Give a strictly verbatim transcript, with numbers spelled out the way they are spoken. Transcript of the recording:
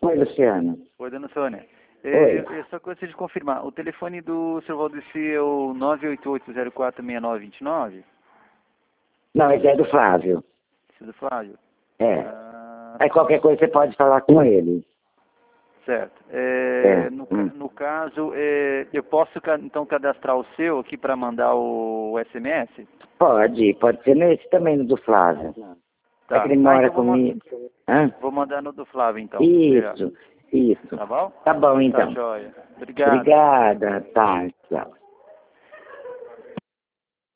Oi, Luciano. Oi, dona Sônia. É, Oi. eu, eu só gostaria de confirmar. O telefone do senhor Valdeci é o nove oito oito zero quatro seis nove dois nove? Não, esse é do Flávio. Esse é do Flávio? É. Ah, Aí qualquer coisa você pode falar com ele. certo. É, É. no, Hum. no caso, é, eu posso ca- então cadastrar o seu aqui para mandar o S M S? Pode, pode ser nesse também, no do Flávio. É que Tá. ele Ah, mora então vou, ma- comigo. Hã? vou mandar no do Flávio então. Melhor. Isso, isso. Tá bom? Tá bom, Tá então. joia. Obrigado. Obrigada, tá, tchau.